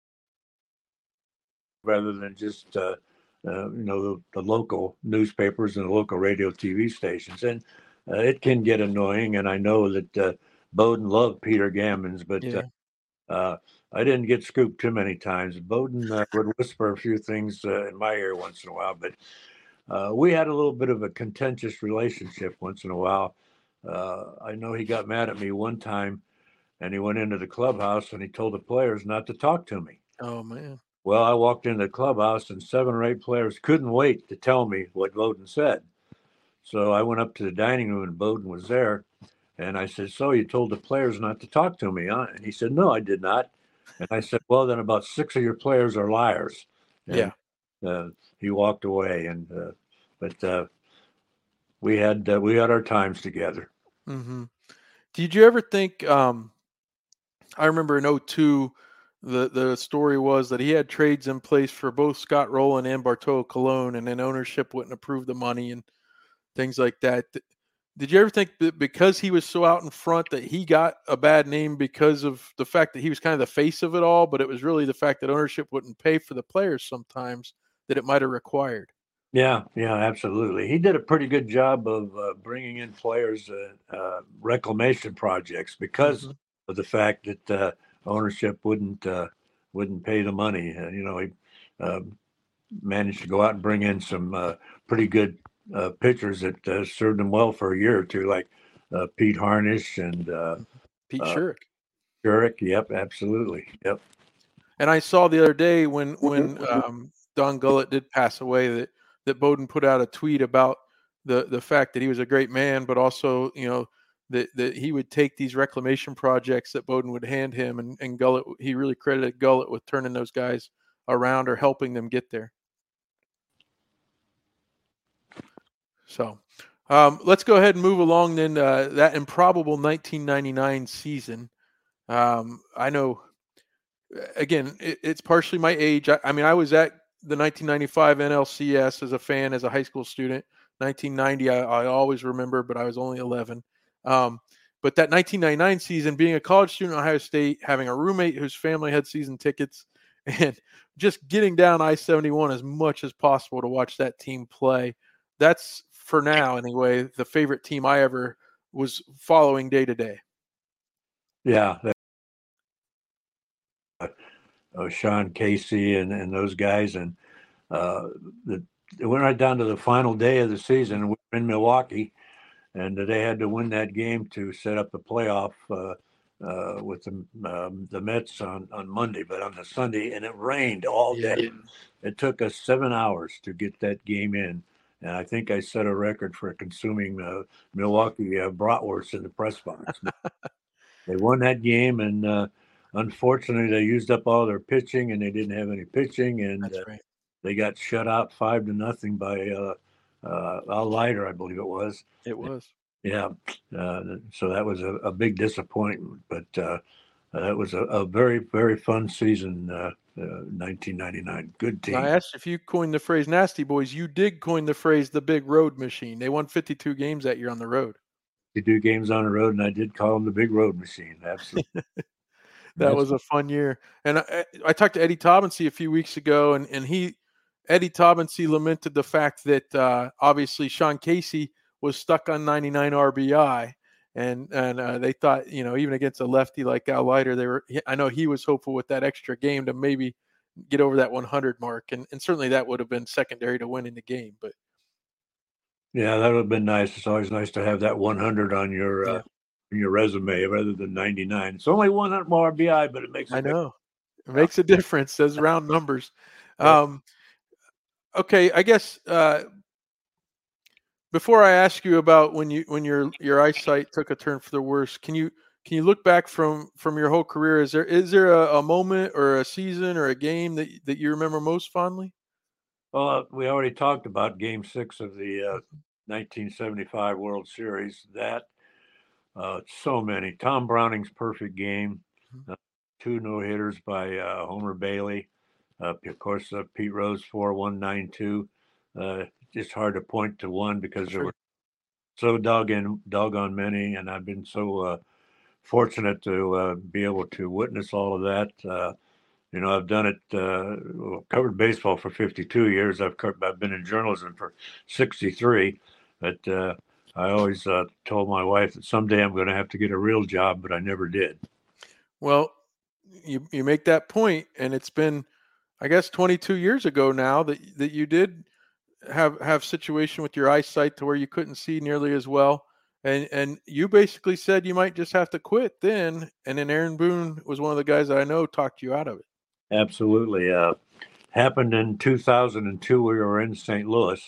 rather than just, uh, uh, you know, the, the local newspapers and the local radio T V stations. And uh, it can get annoying. And I know that uh, Bowden loved Peter Gammons, but yeah. uh, uh, I didn't get scooped too many times. Bowden uh, would whisper a few things uh, in my ear once in a while, but uh, we had a little bit of a contentious relationship once in a while. Uh, I know he got mad at me one time, and he went into the clubhouse and he told the players not to talk to me. Oh, man. Well, I walked into the clubhouse and seven or eight players couldn't wait to tell me what Bowden said. So I went up to the dining room and Bowden was there. And I said, so you told the players not to talk to me, huh? And he said, no, I did not. And I said, well, then about six of your players are liars. And, yeah. Uh, he walked away. And uh, but uh, we had uh, we had our times together. Mm-hmm. Did you ever think? Um, I remember in oh two, the the story was that he had trades in place for both Scott Rowland and Bartolo Colon, and then ownership wouldn't approve the money and things like that. Did you ever think that because he was so out in front that he got a bad name because of the fact that he was kind of the face of it all, but it was really the fact that ownership wouldn't pay for the players sometimes that it might have required? Yeah, yeah, absolutely. He did a pretty good job of uh, bringing in players, uh, uh, reclamation projects because mm-hmm. of the fact that uh, ownership wouldn't uh, wouldn't pay the money. Uh, you know, he uh, managed to go out and bring in some uh, pretty good Uh, pitchers that uh, served him well for a year or two, like uh, Pete Harnisch and uh, Pete Shurik. Uh, Shurik, yep, absolutely, yep. And I saw the other day when when um, Don Gullett did pass away that that Bowden put out a tweet about the the fact that he was a great man, but also you know that that he would take these reclamation projects that Bowden would hand him, and, and Gullett, he really credited Gullett with turning those guys around or helping them get there. So um, let's go ahead and move along then. Uh, that improbable nineteen ninety-nine season. Um, I know, again, it, it's partially my age. I, I mean, I was at the nineteen ninety-five N L C S as a fan, as a high school student. nineteen ninety, I, I always remember, but I was only eleven. Um, but that nineteen ninety-nine season, being a college student at Ohio State, having a roommate whose family had season tickets, and just getting down I seventy-one as much as possible to watch that team play. That's, for now anyway, the favorite team I ever was following day to day. Yeah. Uh, Sean Casey and, and those guys. And uh, the, it went right down to the final day of the season. We were in Milwaukee, and they had to win that game to set up the playoff uh, uh, with the, um, the Mets on, on Monday. But on the Sunday, and it rained all day. Yeah. It took us seven hours to get that game in. And I think I set a record for consuming uh, Milwaukee uh, bratwurst in the press box. They won that game, and uh, unfortunately, they used up all their pitching, and they didn't have any pitching, and That's uh, right. they got shut out five to nothing by uh, uh, Al Leiter, I believe it was. It was. Yeah. Uh, so that was a, a big disappointment, but uh, that was a, a very, very fun season, uh, uh, nineteen ninety-nine. Good team. I asked if you coined the phrase Nasty Boys. You did coin the phrase the big road machine. They won fifty-two games that year on the road. fifty-two games on the road, and I did call them the big road machine. Absolutely. that That's was a fun year. And I, I talked to Eddie Taubensee a few weeks ago, and, and he, Eddie Taubensee lamented the fact that uh, obviously Sean Casey was stuck on ninety-nine R B I. And and uh, they thought, you know, even against a lefty like Al Leiter, they were. I know he was hopeful with that extra game to maybe get over that one hundred mark, and, and certainly that would have been secondary to winning the game. But yeah, that would have been nice. It's always nice to have that one hundred on your uh, yeah. your resume rather than ninety-nine. It's only one hundred more R B I, but it makes. A I know it makes a difference. Those round numbers. Um, okay, I guess. Uh, Before I ask you about when you when your your eyesight took a turn for the worse, can you can you look back from from your whole career? Is there is there a, a moment or a season or a game that that you remember most fondly? Well, uh, we already talked about Game Six of the uh, nineteen seventy-five World Series. That uh, so many. Tom Browning's perfect game, uh, two no hitters by uh, Homer Bailey. Uh, of course, uh, Pete Rose four one nine two. Uh, It's hard to point to one because sure. there were so doggone, doggone many, and I've been so uh, fortunate to uh, be able to witness all of that. Uh, you know, I've done it, uh, well, covered baseball for fifty-two years. I've, covered, I've been in journalism for sixty-three, but uh, I always uh, told my wife that someday I'm going to have to get a real job, but I never did. Well, you you make that point, and it's been, I guess, twenty-two years ago now that that you did have have situation with your eyesight to where you couldn't see nearly as well, and and you basically said you might just have to quit then, and then Aaron Boone was one of the guys that I know talked you out of it. Absolutely. Uh, happened in two thousand two. We were in Saint Louis,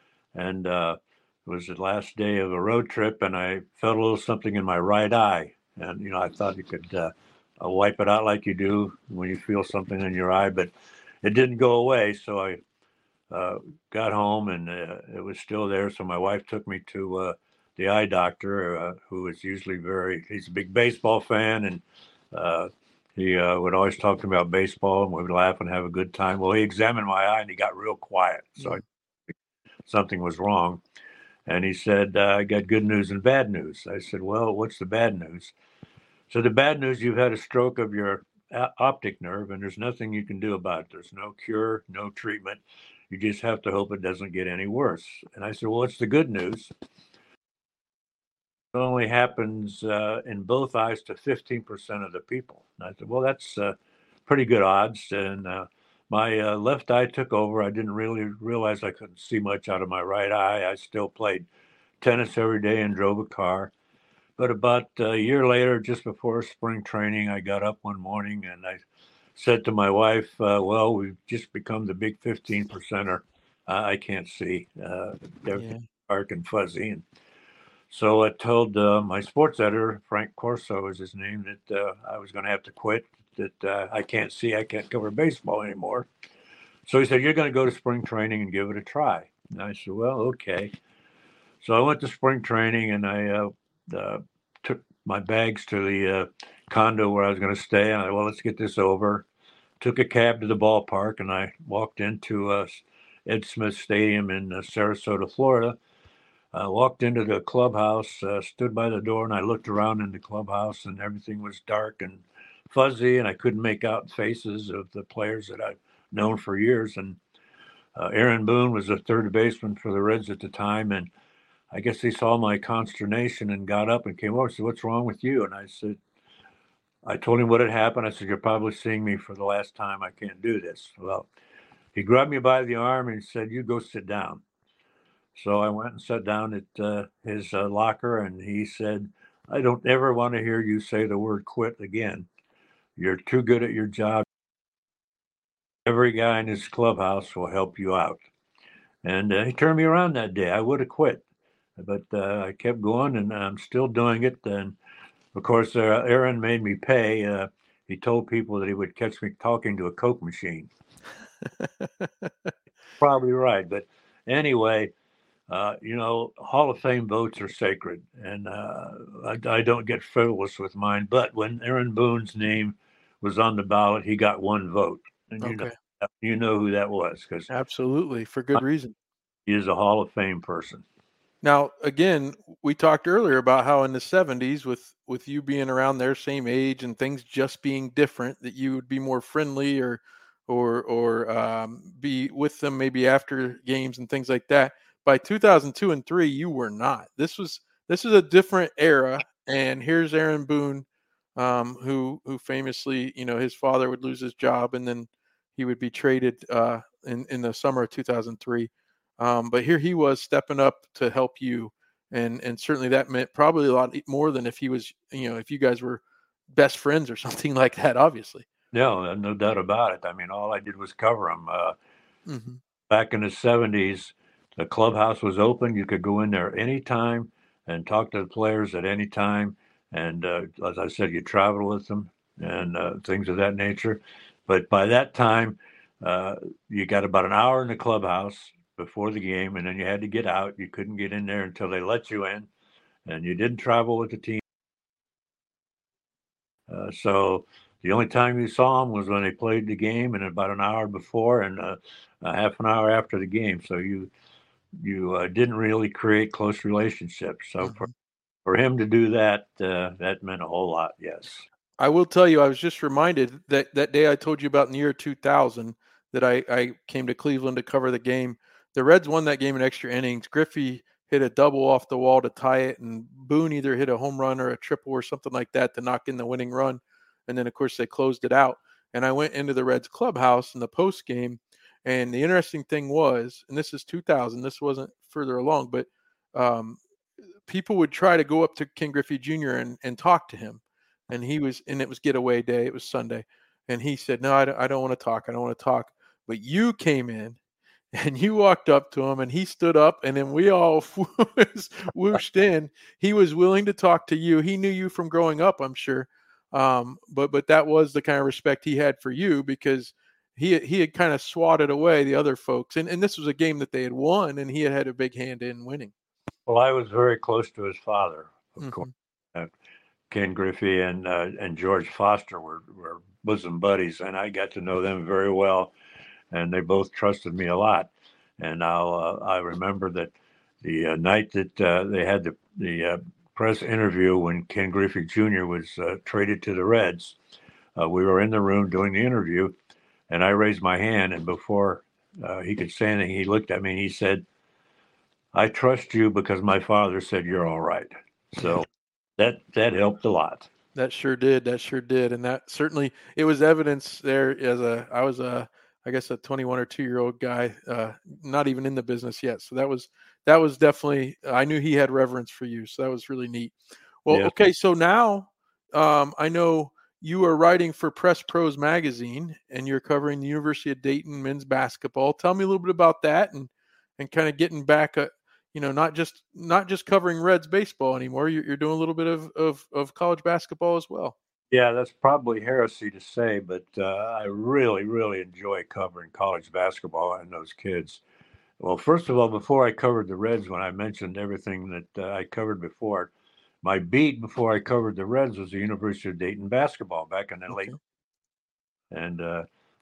and uh, it was the last day of a road trip, and I felt a little something in my right eye, and you know I thought you could uh, uh, wipe it out like you do when you feel something in your eye, but it didn't go away. So I Uh, got home, and uh, it was still there. So my wife took me to uh, the eye doctor, uh, who is usually very, he's a big baseball fan, and uh, he uh, would always talk to me about baseball, and we would laugh and have a good time. Well, he examined my eye, and he got real quiet. So mm-hmm. I, something was wrong. And he said, uh, I got good news and bad news. I said, well, what's the bad news? So the bad news, you've had a stroke of your optic nerve, and there's nothing you can do about it. There's no cure, no treatment. You just have to hope it doesn't get any worse. And I said, well, what's the good news? It only happens uh, in both eyes to fifteen percent of the people. And I said, well, that's uh, pretty good odds. And uh, my uh, left eye took over. I didn't really realize I couldn't see much out of my right eye. I still played tennis every day and drove a car. But about a year later, just before spring training, I got up one morning and I said to my wife, uh, well, we've just become the big fifteen percenter. Uh, I can't see. Uh, everything's yeah. dark and fuzzy. And so I told uh, my sports editor, Frank Corso is his name, that uh, I was going to have to quit, that uh, I can't see, I can't cover baseball anymore. So he said, you're going to go to spring training and give it a try. And I said, well, okay. So I went to spring training, and I uh, uh, took my bags to the uh, condo where I was going to stay. And I, well, let's get this over. took a cab to the ballpark, and I walked into uh, Ed Smith Stadium in uh, Sarasota, Florida. I walked into the clubhouse, uh, stood by the door, and I looked around in the clubhouse, and everything was dark and fuzzy, and I couldn't make out faces of the players that I've known for years. And uh, Aaron Boone was the third baseman for the Reds at the time, and I guess he saw my consternation and got up and came over and said, "What's wrong with you?" And I said, I told him what had happened. I said, "You're probably seeing me for the last time. I can't do this." Well, he grabbed me by the arm and said, "You go sit down." So I went and sat down at uh, his uh, locker, and he said, "I don't ever want to hear you say the word quit again. You're too good at your job. Every guy in this clubhouse will help you out." And uh, he turned me around that day. I would have quit, but uh, I kept going, and I'm still doing it. And of course, uh, Aaron made me pay. Uh, he told people that he would catch me talking to a Coke machine. Probably right. But anyway, uh, you know, Hall of Fame votes are sacred, and uh, I, I don't get frivolous with mine. But when Aaron Boone's name was on the ballot, he got one vote. And you know, Okay. you know who that was, because Absolutely, for good reason. he is a Hall of Fame person. Now, again, we talked earlier about how in the seventies, with with you being around their same age and things just being different, that you would be more friendly or or or um, be with them maybe after games and things like that. By two thousand two and three, you were not. This was this is a different era, and here's Aaron Boone, um, who who famously, you know, his father would lose his job, and then he would be traded uh, in in the summer of two thousand three. Um, but here he was stepping up to help you, and and certainly that meant probably a lot more than if he was, you know, if you guys were best friends or something like that. Obviously. No, no doubt about it. I mean, all I did was cover him. Uh, Mm-hmm. back in the seventies, the clubhouse was open. You could go in there anytime and talk to the players at any time. And uh, as I said, you travel with them and uh, things of that nature. But by that time, uh, you got about an hour in the clubhouse before the game, and then you had to get out. You couldn't get in there until they let you in, and you didn't travel with the team. Uh, so the only time you saw them was when they played the game, and about an hour before, and uh, a half an hour after the game. So you you uh, didn't really create close relationships. So for, Mm-hmm. for him to do that, uh, that meant a whole lot. Yes. I will tell you, I was just reminded that that day I told you about in the year two thousand that I, I came to Cleveland to cover the game. The Reds won that game in extra innings. Griffey hit a double off the wall to tie it, and Boone either hit a home run or a triple or something like that to knock in the winning run. And then, of course, they closed it out. And I went into the Reds clubhouse in the post game. And the interesting thing was, and this is two thousand, this wasn't further along, but um, people would try to go up to Ken Griffey Junior and, and talk to him. And he was, and it was getaway day. It was Sunday. And he said, "No, I don't, I don't want to talk. I don't want to talk." But you came in and you walked up to him and he stood up, and then we all whooshed in. He was willing to talk to you. He knew you from growing up, I'm sure. Um, but, but that was the kind of respect he had for you, because he, he had kind of swatted away the other folks. And, and this was a game that they had won, and he had had a big hand in winning. Well, I was very close to his father, of Mm-hmm. course. Uh, Ken Griffey and uh, and George Foster were, were bosom buddies, and I got to know them very well, and they both trusted me a lot. And now uh, I remember that the uh, night that uh, they had the the uh, press interview when Ken Griffey Junior was uh, traded to the Reds, uh, we were in the room doing the interview, and I raised my hand, and before uh, he could say anything, he looked at me and he said, "I trust you because my father said you're all right." So that that helped a lot. That sure did. That sure did. And that certainly, it was evidence there as a, I was a, I guess a twenty-one or two year old guy, uh, not even in the business yet. So that was, that was definitely, I knew he had reverence for you. So that was really neat. Well, Yes. okay. So now um, I know you are writing for Press Pros magazine, and you're covering the University of Dayton men's basketball. Tell me a little bit about that, and, and kind of getting back a, you know, not just not just covering Reds baseball anymore. You're, you're doing a little bit of, of of college basketball as well. Yeah, that's probably heresy to say, but uh, I really, really enjoy covering college basketball and those kids. Well, first of all, before I covered the Reds, when I mentioned everything that uh, I covered before, my beat before I covered the Reds was the University of Dayton basketball back in the Okay. late. And uh,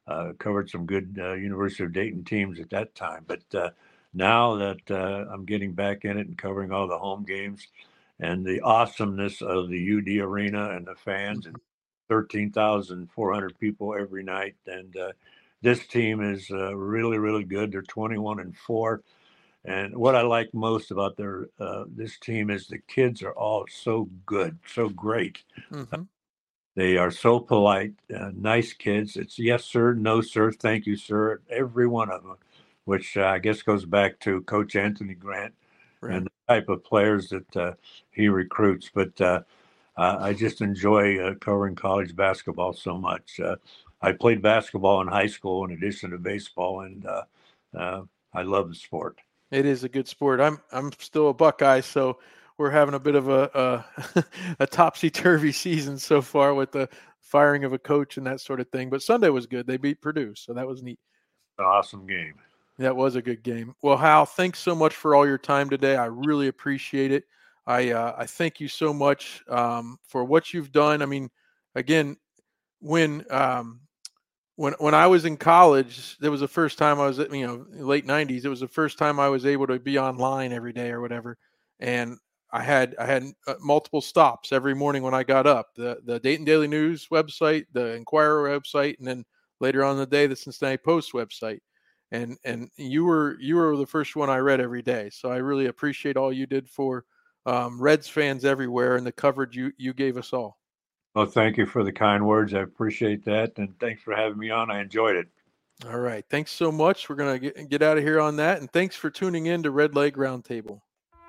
uh, covered some good uh, University of Dayton teams at that time. But uh, now that uh, I'm getting back in it and covering all the home games and the awesomeness of the U D Arena and the fans, and thirteen thousand four hundred people every night. And uh, this team is uh, really, really good. They're twenty-one and four. And what I like most about their uh, this team is the kids are all so good, so great. Mm-hmm. They are so polite, uh, nice kids. It's yes, sir, no, sir, thank you, sir, every one of them, which uh, I guess goes back to Coach Anthony Grant right. and the type of players that uh, he recruits. But uh, uh, I just enjoy uh, covering college basketball so much. Uh, I played basketball in high school in addition to baseball, and uh, uh, I love the sport. It is a good sport. I'm I'm still a Buckeye, so we're having a bit of a a, a topsy-turvy season so far with the firing of a coach and that sort of thing. But Sunday was good. They beat Purdue, so that was neat. Awesome game. That was a good game. Well, Hal, thanks so much for all your time today. I really appreciate it. I uh, I thank you so much um, for what you've done. I mean, again, when um, when when I was in college, it was the first time I was, you know, late nineties. It was the first time I was able to be online every day or whatever, and I had I had uh, multiple stops every morning when I got up. The the Dayton Daily News website, the Inquirer website, and then later on in the day, the Cincinnati Post website. And and you were you were the first one I read every day. So I really appreciate all you did for um, Reds fans everywhere and the coverage you you gave us all. Well, thank you for the kind words. I appreciate that, and thanks for having me on. I enjoyed it. All right, thanks so much. We're gonna get get out of here on that, and thanks for tuning in to Red Leg Roundtable.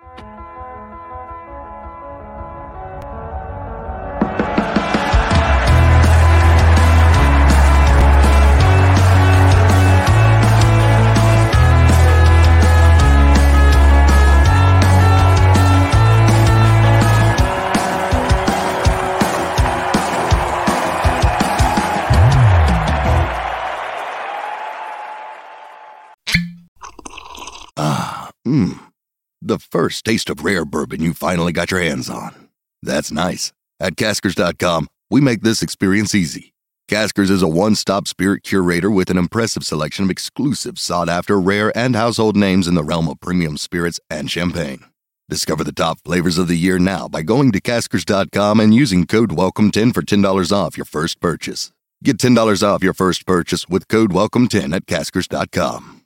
Mmm, the first taste of rare bourbon you finally got your hands on. That's nice. At Caskers dot com, we make this experience easy. Caskers is a one-stop spirit curator with an impressive selection of exclusive, sought-after, rare, and household names in the realm of premium spirits and champagne. Discover the top flavors of the year now by going to Caskers dot com and using code welcome ten for ten dollars off your first purchase. Get ten dollars off your first purchase with code welcome ten at Caskers dot com.